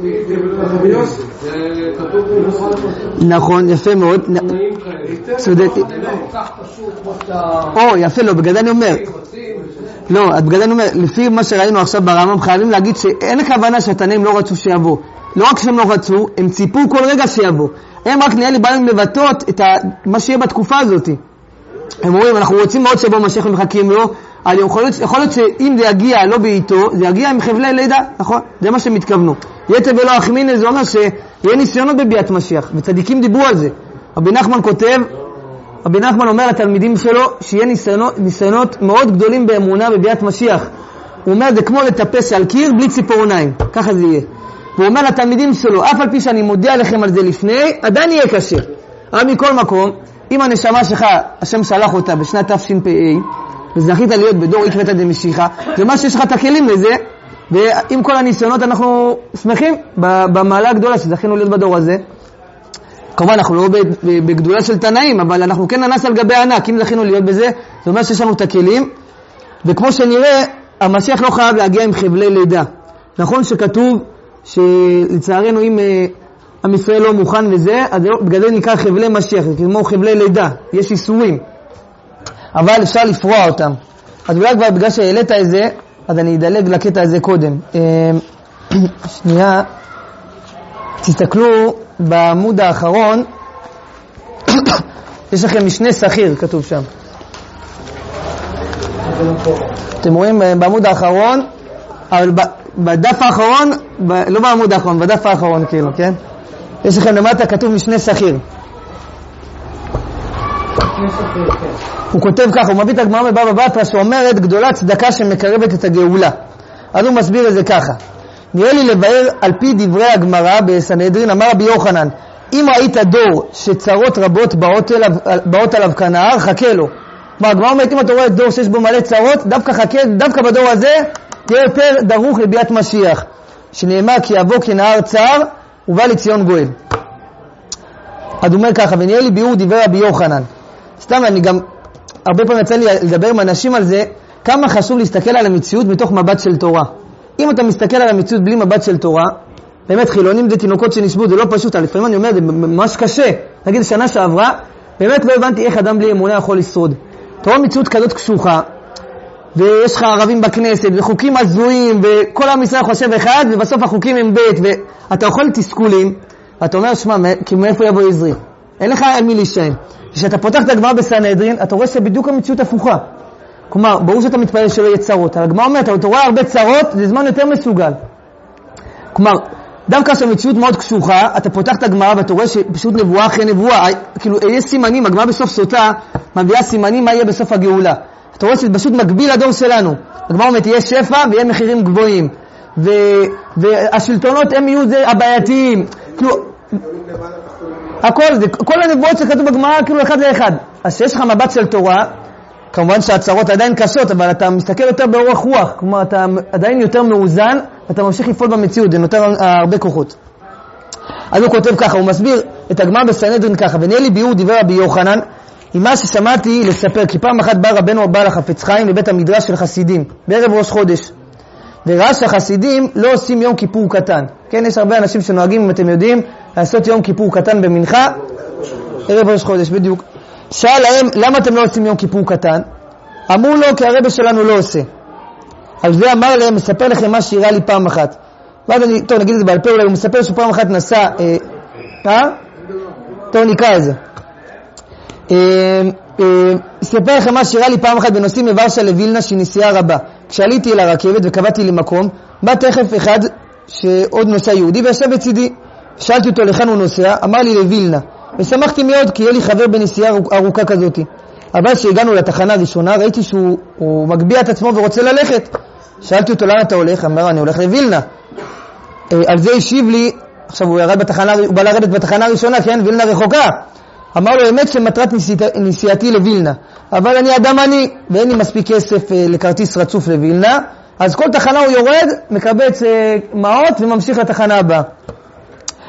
זה כתוב במפורש. נכון, יפה מאוד. צודק. או, יפה, לא, בגלל אני אומר. לא, בגלל אני אומר, לפי מה שראינו עכשיו ברמב"ם, חייבים להגיד שאין הכוונה שהתנאים לא רצו שיבוא. לא רק שהם לא רצו, הם ציפו כל רגע שיבוא. הם רק נראה לי באים לבטאות את מה שיהיה בתקופה הזאת. הם אומרים, אנחנו רוצים מאוד שבוא משיח ומחכים לו, אבל יכול להיות, יכול להיות שאם זה יגיע לא בעיתו, זה יגיע עם חבלי לידה, נכון? זה מה שהם התכוונו. יתר ולא אחמינא, זה אומר שיהיה ניסיונות בביאת משיח, וצדיקים דיברו על זה. רבי נחמן כותב, רבי נחמן אומר לתלמידים שלו, שיהיה ניסיונות, ניסיונות מאוד גדולים באמונה בביאת משיח. הוא אומר, זה כמו לטפס על קיר בלי ציפורניים, ככה זה יהיה. והוא אומר לתלמידים שלו, אף על פי שאני מודיע לכם על זה לפני, עדיין יהיה קשה. אבל מכל מקום, אם הנשמה שלך, השם שלח אותה בשנת תשפ"א, וזכית להיות בדור עקבתא דמשיחא, זה מה שיש לך את הכלים לזה, ועם כל הניסיונות אנחנו שמחים במעלה הגדולה שזכינו להיות בדור הזה. כמובן אנחנו לא בגדולה של תנאים, אבל אנחנו כן ננס על גבי ענק, אם זכינו להיות בזה, זה אומר שיש לנו את הכלים, וכמו שנראה, המשיח לא חייב להגיע עם חבלי לידה. נכון שכתוב שלצערנו אם עם ישראל לא מוכן וזה, אז בגלל זה נקרא חבלי משיח, זה כמו חבלי לידה, יש איסורים, אבל אפשר לפרוע אותם. אז אולי כבר בגלל שהעלית את זה, אז אני אדלג לקטע הזה קודם. שנייה, תסתכלו בעמוד האחרון, יש לכם משנה שכיר, כתוב שם. אתם רואים בעמוד האחרון, אבל בדף האחרון, לא בעמוד האחרון, בדף האחרון כאילו, כן? יש לכם למטה כתוב משנה שכיר. הוא כותב ככה, הוא מביא את הגמרא בבבא בתרא שאומרת גדולה צדקה שמקרבת את הגאולה. אז הוא מסביר את זה ככה. נראה לי לבאר על פי דברי הגמרא בסנהדרין, אמר רבי יוחנן, אם ראית דור שצרות רבות באות עליו, באות עליו כנהר, חכה לו. מה, הגמרא אומרת, אם אתה רואה דור שיש בו מלא צרות, דווקא חכה, דווקא בדור הזה תהיה יותר דרוך לביאת משיח, שנאמר כי יבוא כנהר צר ובא לציון גואל. אז הוא אומר ככה, ונראה לי ביאור דברי רבי יוחנן. סתם, אני גם, הרבה פעמים יצא לי לדבר עם אנשים על זה, כמה חשוב להסתכל על המציאות מתוך מבט של תורה. אם אתה מסתכל על המציאות בלי מבט של תורה, באמת חילונים זה תינוקות שנשבו, זה לא פשוט, לפעמים אני אומר, זה ממש קשה. נגיד, שנה שעברה, באמת לא הבנתי איך אדם בלי אמונה יכול לשרוד. אתה רואה מציאות כזאת קשוחה, ויש לך ערבים בכנסת, וחוקים הזויים, וכל עם ישראל חושב אחד, ובסוף החוקים הם בית, ואתה אוכל תסכולים, ואתה אומר, שמע, כי מאיפה יבוא עזרי? אין לך על מי להישען. כשאתה פותח את הגמרא בסנהדרין, אתה רואה שבדיוק המציאות הפוכה. כלומר, ברור שאתה מתפלל שלא יהיה צרות. הגמרא אומרת, אתה רואה הרבה צרות, זה זמן יותר מסוגל. כלומר, דווקא שהמציאות מאוד קשוחה, אתה פותח את הגמרא ואתה רואה שפשוט נבואה אחרי נבואה, כאילו, יש סימנים, הגמרא בסוף סוטה, מביאה סימנים מה יהיה בסוף הגאולה. אתה רואה שזה פשוט מקביל לדור שלנו. הגמרא אומרת, יהיה שפע ויהיה מחירים גבוהים. ו... והשלטונות הם יהיו זה הבעייתיים. כאילו, הכל, זה, כל הנבואות שכתוב בגמרא, כאילו אחד לאחד. אז שיש לך מבט של תורה, כמובן שהצרות עדיין קשות, אבל אתה מסתכל יותר באורך רוח, כלומר אתה עדיין יותר מאוזן, ואתה ממשיך לפעול במציאות, זה נותר הרבה כוחות. אז הוא כותב ככה, הוא מסביר את הגמרא בסנהדרין ככה, ונראה לי ביאור דברי רבי יוחנן, עם מה ששמעתי לספר, כי פעם אחת בא רבנו בעל החפץ חיים לבית המדרש של חסידים, בערב ראש חודש, וראה שהחסידים לא עושים יום כיפור קטן. כן, יש הרבה אנשים שנוהגים, אם אתם יודעים, לעשות יום כיפור קטן במנחה, ערב ראש חודש, בדיוק. שאל להם, למה אתם לא עושים יום כיפור קטן? אמרו לו, כי הרבא שלנו לא עושה. על זה אמר להם, מספר לכם מה שירה לי פעם אחת. ואז אני, טוב, נגיד את זה בעל פה, אולי הוא מספר שפעם אחת נסע, אה, אה? טוב, נקרא את זה. אה, אה, מספר לכם מה שירה לי פעם אחת בנוסעים מוורשה לווילנה שהיא נסיעה רבה. כשעליתי אל הרכבת וקבעתי למקום, בא תכף אחד שעוד נוסע יהודי וישב בצידי. שאלתי אותו לכאן הוא נוסע, אמר לי לווילנה. ושמחתי מאוד כי יהיה לי חבר בנסיעה ארוכה כזאת. אבל שהגענו לתחנה הראשונה ראיתי שהוא מגביע את עצמו ורוצה ללכת. שאלתי אותו לאן אתה הולך? אמר אני הולך לווילנה. על זה השיב לי, עכשיו הוא ירד בתחנה, הוא בא לרדת בתחנה הראשונה, כן, וילנה רחוקה. אמר לו אמת שמטרת נסיעתי לווילנה, אבל אני אדם עני ואין לי מספיק כסף לכרטיס רצוף לווילנה, אז כל תחנה הוא יורד, מקבץ מעות וממשיך לתחנה הבאה.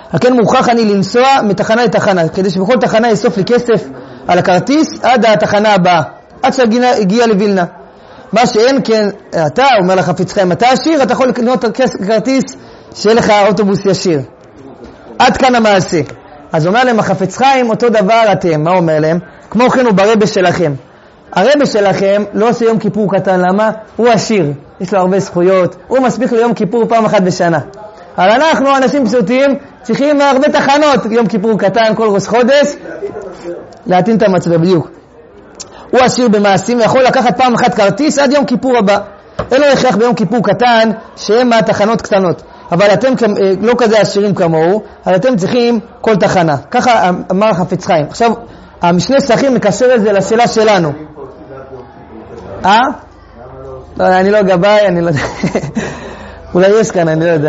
לכן מוכרח אני לנסוע מתחנה לתחנה, כדי שבכל תחנה יסוף לי כסף על הכרטיס עד התחנה הבאה, עד שהגיע לווילנה. מה שאין כן, אתה אומר לך חפץ חיים, אתה עשיר, אתה יכול לקנות כרטיס שיהיה לך אוטובוס ישיר. עד כאן המעשה. אז אומר להם החפץ חיים, אותו דבר אתם, מה אומר להם? כמו כן הוא ברבא שלכם. הרבא שלכם לא עושה יום כיפור קטן, למה? הוא עשיר, יש לו הרבה זכויות, הוא מספיק ליום כיפור פעם אחת בשנה. אבל אנחנו, אנשים פשוטים, צריכים הרבה תחנות, יום כיפור קטן, כל ראש חודש, להתאים את המצווה, בדיוק. הוא עשיר במעשים, ויכול לקחת פעם אחת כרטיס עד יום כיפור הבא. אין לו הכרח ביום כיפור קטן, שהם מהתחנות קטנות. אבל אתם לא כזה עשירים כמוהו, אבל אתם צריכים כל תחנה. ככה אמר חפץ חיים. עכשיו, המשנה שכיר מקשר את זה לשאלה שלנו. אה? לא, אני לא גבאי, אני לא יודע. אולי יש כאן, אני לא יודע.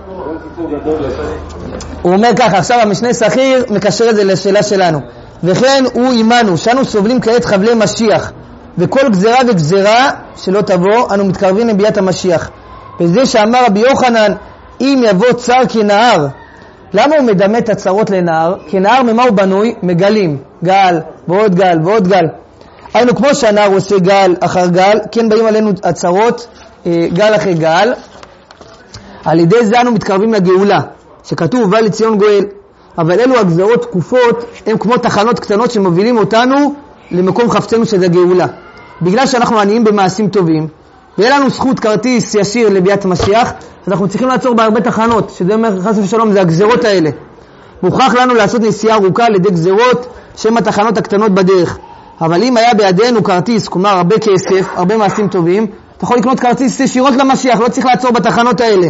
הוא אומר ככה, עכשיו המשנה שכיר מקשר את זה לשאלה שלנו. וכן הוא עמנו, שאנו סובלים כעת חבלי משיח, וכל גזרה וגזרה שלא תבוא, אנו מתקרבים לביאת המשיח. וזה שאמר רבי יוחנן, אם יבוא צר כנהר. למה הוא מדמה את הצרות לנהר? כנהר ממה הוא בנוי? מגלים, גל ועוד גל ועוד גל. היינו כמו שהנהר עושה גל אחר גל, כן באים עלינו הצרות גל אחרי גל. על ידי זה אנו מתקרבים לגאולה, שכתוב ובא לציון גואל. אבל אלו הגזרות תקופות, הם כמו תחנות קטנות שמובילים אותנו למקום חפצנו שזה גאולה. בגלל שאנחנו עניים במעשים טובים, ואין לנו זכות כרטיס ישיר לביאת משיח, אנחנו צריכים לעצור בהרבה תחנות, שזה אומר חס ושלום, זה הגזרות האלה. מוכרח לנו לעשות נסיעה ארוכה על ידי גזרות שהן התחנות הקטנות בדרך. אבל אם היה בידינו כרטיס, כלומר הרבה כסף, הרבה מעשים טובים, אתה יכול לקנות כרטיס ישירות למשיח, לא צריך לעצור בתחנות האלה.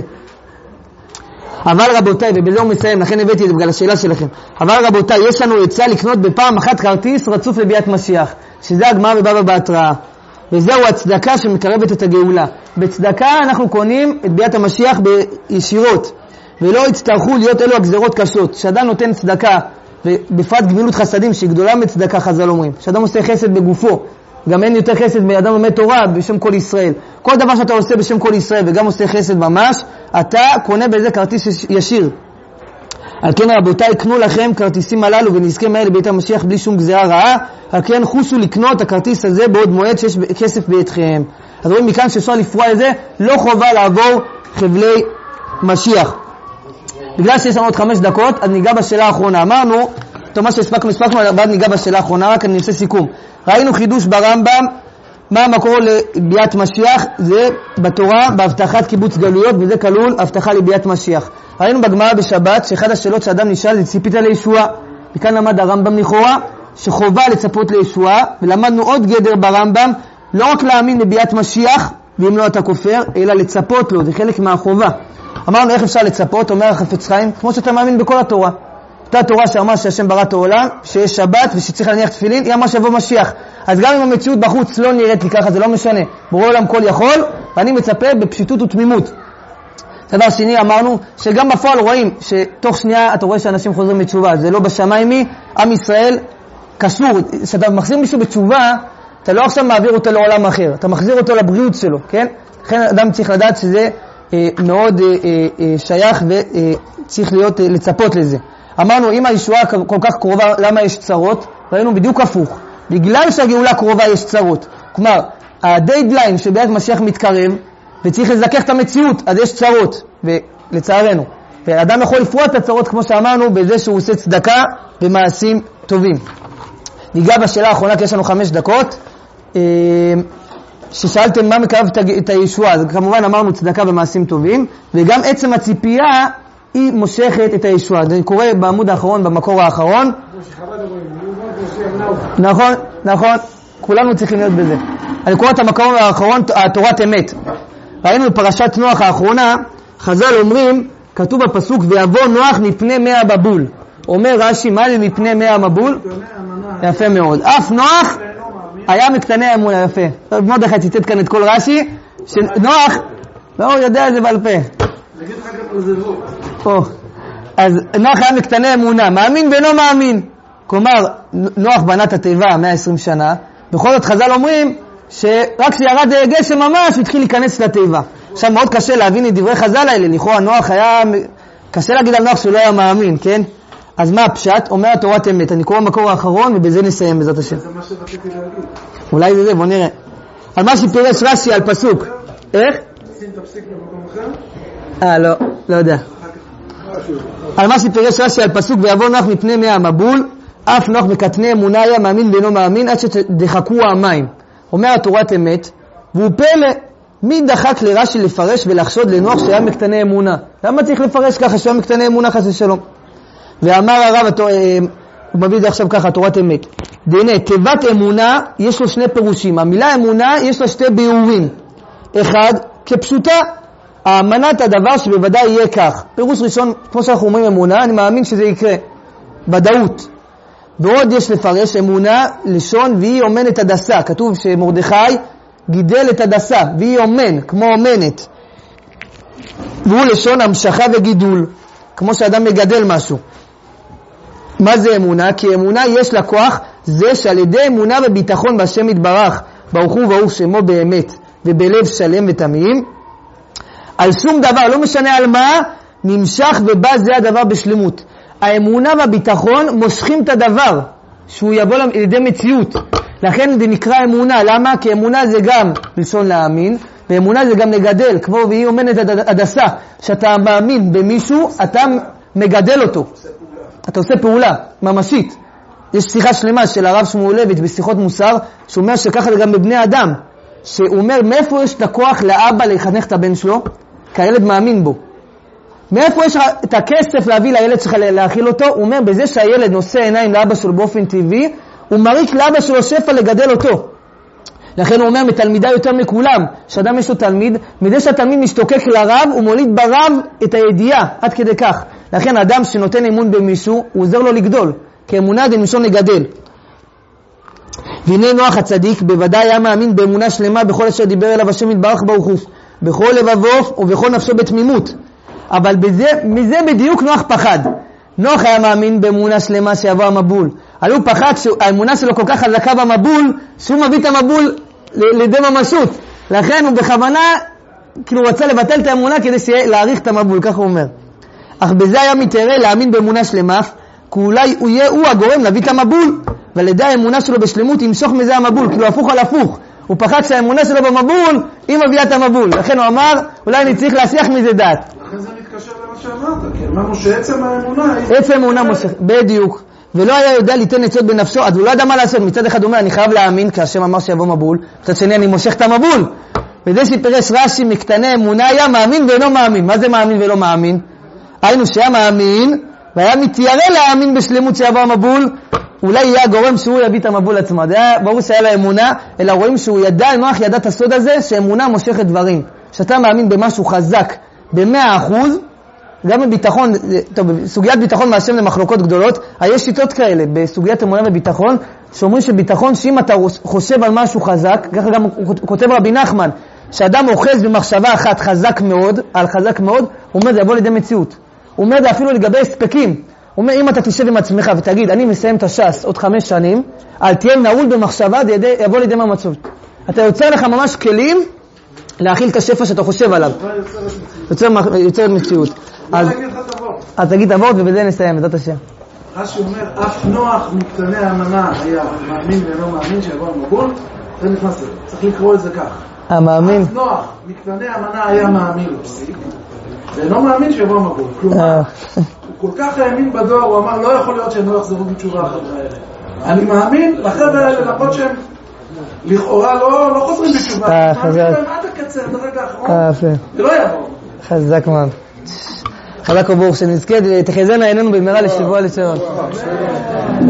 אבל רבותיי, ובזה הוא מסיים, לכן הבאתי את זה בגלל השאלה שלכם. אבל רבותיי, יש לנו עצה לקנות בפעם אחת כרטיס רצוף לביאת משיח, שזה הגמרא בבבא בתרא. וזהו הצדקה שמקרבת את הגאולה. בצדקה אנחנו קונים את ביאת המשיח בישירות, ולא יצטרכו להיות אלו הגזרות קשות. שאדם נותן צדקה, ובפרט גמילות חסדים שהיא גדולה מצדקה, חז"ל אומרים, שאדם עושה חסד בגופו, גם אין יותר חסד באדם לומד תורה בשם כל ישראל. כל דבר שאתה עושה בשם כל ישראל וגם עושה חסד ממש, אתה קונה בזה כרטיס ישיר. על כן רבותיי, קנו לכם כרטיסים הללו ונזכה מהר לבית המשיח בלי שום גזרה רעה. על כן חוסו לקנות הכרטיס הזה בעוד מועד שיש כסף בידכם. אז רואים מכאן שאפשר לפרוע לזה, לא חובה לעבור חבלי משיח. בגלל שיש לנו עוד חמש דקות, אז ניגע בשאלה האחרונה. אמרנו, טוב, מה שהספקנו, הספקנו, אבל ניגע בשאלה האחרונה, רק אני נעשה סיכום. ראינו חידוש ברמב"ם, מה המקור לביאת משיח? זה בתורה, בהבטחת קיבוץ גלויות, וזה כלול הבטחה לביאת משיח. ראינו בגמרא בשבת, שאחד השאלות שאדם נשאל זה ציפית לישועה. וכאן למד הרמב"ם לכאורה, שחובה לצפות לישועה, ולמדנו עוד גדר ברמב"ם, לא רק להאמין לביאת משיח, ואם לא אתה כופר, אלא לצפות לו, זה חלק מהחובה. אמרנו איך אפשר לצפות, אומר החפץ חיים, כמו שאתה מאמין בכל התורה. אותה תורה שאמרה שהשם ברא את העולם, שיש שבת ושצריך להניח תפילין, היא אמרה שיבוא משיח. אז גם אם המציאות בחוץ לא נראית לי ככה, זה לא משנה. בורא עולם כל יכול, ואני מצפה בפשיטות ותמימות. דבר שני, אמרנו שגם בפועל רואים שתוך שנייה אתה רואה שאנשים חוזרים בתשובה. זה לא בשמיים מי, עם ישראל קשור. כשאתה מחזיר מישהו בתשובה, אתה לא עכשיו מעביר אותו לעולם אחר, אתה מחזיר אותו לבריאות שלו, כן? לכן אדם צריך לדעת שזה אה, מאוד אה, אה, שייך וצריך להיות, אה, לצפות לזה. אמרנו, אם הישועה כל כך קרובה, למה יש צרות? ראינו בדיוק הפוך. בגלל שהגאולה קרובה יש צרות. כלומר, הדיידליין שביאת משיח מתקרב, וצריך לזכך את המציאות, אז יש צרות, ולצערנו. ואדם יכול לפרוע את הצרות, כמו שאמרנו, בזה שהוא עושה צדקה במעשים טובים. ניגע בשאלה האחרונה, כי יש לנו חמש דקות, ששאלתם מה מקרב את הישועה. אז כמובן אמרנו צדקה במעשים טובים, וגם עצם הציפייה, היא מושכת את הישועה. זה קורה בעמוד האחרון, במקור האחרון. נכון, נכון. כולנו צריכים להיות בזה. אני קורא את המקור האחרון, התורת אמת. ראינו בפרשת נוח האחרונה, חז"ל אומרים, כתוב בפסוק, ויבוא נוח מפני מי המבול. אומר רש"י, מה לי מפני מי המבול? יפה מאוד. אף נוח היה מקטני האמונה, יפה. מאוד אחד ציטט כאן את כל רש"י, שנוח, לא, הוא יודע את זה בעל פה. נגיד לך גם על זה לא. אז נוח היה מקטני אמונה, מאמין ואינו מאמין. כלומר, נוח בנה את התיבה מאה ועשרים שנה, בכל זאת חז"ל אומרים שרק כשירד גשם ממש התחיל להיכנס לתיבה. עכשיו מאוד קשה להבין את דברי חז"ל האלה, לכאורה נוח היה קשה להגיד על נוח שהוא לא היה מאמין, כן? אז מה הפשט? אומר התורת אמת. אני קורא מקור האחרון ובזה נסיים בעזרת השם. זה מה שרציתי להגיד. אולי זה זה, בוא נראה. על מה שפירש רש"י על פסוק. איך? שים תפסיק במקום אחר? אה, לא, לא יודע. על מה שפירש רש"י על פסוק, ויבוא נוח מפני מי המבול, אף נוח מקטני אמונה היה מאמין ואינו מאמין, עד שדחקו המים. אומר התורת אמת, והוא פלא, מי דחק לרש"י לפרש ולחשוד לנוח שהיה מקטני אמונה? למה צריך לפרש ככה שהיה מקטני אמונה חס ושלום? ואמר הרב, הוא מביא את זה עכשיו ככה, תורת אמת. דהנה, תיבת אמונה יש לו שני פירושים. המילה אמונה יש לה שתי ביאורים. אחד, כפשוטה, האמנת הדבר שבוודאי יהיה כך. פירוש ראשון, כמו שאנחנו אומרים אמונה, אני מאמין שזה יקרה. ודאות. ועוד יש לפרש אמונה, לשון, והיא אומנת הדסה. כתוב שמרדכי גידל את הדסה, והיא אומן, כמו אומנת. והוא לשון המשכה וגידול, כמו שאדם מגדל משהו. מה זה אמונה? כי אמונה יש לה כוח, זה שעל ידי אמונה וביטחון בהשם יתברך, ברוך הוא וברוך שמו באמת, ובלב שלם ותמים, על שום דבר, לא משנה על מה, נמשך ובא זה הדבר בשלמות. האמונה והביטחון מושכים את הדבר, שהוא יבוא לידי מציאות. לכן זה נקרא אמונה. למה? כי אמונה זה גם לשון להאמין, ואמונה זה גם לגדל, כמו והיא אומנת הדסה, שאתה מאמין במישהו, אתה מגדל אותו. אתה עושה פעולה ממשית. יש שיחה שלמה של הרב שמואלביץ' בשיחות מוסר, שהוא אומר שככה זה גם בבני אדם, שהוא אומר מאיפה יש את הכוח לאבא לחנך את הבן שלו? כי הילד מאמין בו. מאיפה יש את הכסף להביא לילד שלך להאכיל אותו? הוא אומר בזה שהילד נושא עיניים לאבא שלו באופן טבעי, הוא מריק לאבא שלו שפע לגדל אותו. לכן הוא אומר מתלמידה יותר מכולם, שאדם יש לו תלמיד, מדי שהתלמיד משתוקק לרב, הוא מוליד ברב את הידיעה, עד כדי כך. לכן האדם שנותן אמון במישהו, הוא עוזר לו לגדול, כי אמונה זה מלשון לגדל. והנה נוח הצדיק בוודאי היה מאמין באמונה שלמה בכל אשר דיבר אליו השם יתברך ברוך הוא, בכל לבבו ובכל נפשו בתמימות. אבל בזה, מזה בדיוק נוח פחד. נוח היה מאמין באמונה שלמה שיבוא המבול. אבל הוא פחד שהאמונה שלו כל כך חזקה במבול, שהוא מביא את המבול לידי ממשות. לכן הוא בכוונה, כאילו רצה לבטל את האמונה כדי להאריך את המבול, כך הוא אומר. אך בזה היה מתארה להאמין באמונה שלמה, כי אולי הוא יהיה הוא הגורם להביא את המבול, ועל ידי האמונה שלו בשלמות ימשוך מזה המבול, כאילו הפוך על הפוך. הוא פחד שהאמונה שלו במבול, היא מביאה את המבול. לכן הוא אמר, אולי אני צריך להסיח מזה דעת. לכן זה מתקשר למה שאמרת, כי אמרנו שעצם האמונה... עצם האמונה מושך, בדיוק. ולא היה יודע ליתן עצות בנפשו, אז הוא לא ידע מה לעשות. מצד אחד הוא אומר, אני חייב להאמין, כי השם אמר שיבוא מבול. מצד שני, אני מושך את המבול. וזה שפירש רש"י מקטני אמונה היה מאמין ואינו מאמין. מה זה מאמין ולא מאמין? היינו שהיה מאמין, והיה מתיירא להאמין בשלמות שיבוא המבול, אולי יהיה הגורם שהוא יביא את המבול עצמו. זה היה ברור שהיה לה אמונה, אלא רואים שהוא ידע, נוח ידע את הסוד הזה, שאמונה מושכת דברים. שאתה מאמין במשהו חזק במאה אחוז, גם בביטחון, טוב, בסוגיית ביטחון מהשם למחלוקות גדולות, יש שיטות כאלה בסוגיית אמונה וביטחון, שאומרים שביטחון, שאם אתה חושב על משהו חזק, ככה גם הוא כותב רבי נחמן, שאדם אוחז במחשבה אחת חזק מאוד, על חזק מאוד, הוא אומר זה יבוא לידי מציאות. הוא אומר זה אפילו לגבי הספקים. הוא אומר אם אתה תשב עם עצמך ותגיד אני מסיים את הש"ס עוד חמש שנים, אל תהיה נעול במחשבה, זה יבוא לידי ממצאות. אתה יוצר לך ממש כלים להכיל את השפע שאתה חושב עליו. יוצר, יוצר מציאות. אז, אז תגיד אבות ובזה נסיים, בעזרת השם. רש"י אומר, אף נוח מקטני האמנה היה מאמין ולא מאמין שיבוא המבול, זה נכנס לזה. צריך לקרוא את זה כך. המאמין. אף נוח מקטני האמנה היה מאמין פסיק, ואינו מאמין שיבוא המבול. כלומר, הוא כל כך האמין בדואר, הוא אמר, לא יכול להיות שהם לא יחזרו בתשובה אחת האלה. אני מאמין לחבר'ה האלה, למרות שהם לכאורה לא חוזרים בתשובה. מאמין בהם עד הקצר, עד הרגע האחרון, ולא יבוא. חזק מאוד. חזק וברוך שנזכה, תחזינה עינינו במהרה לשבוע לציון.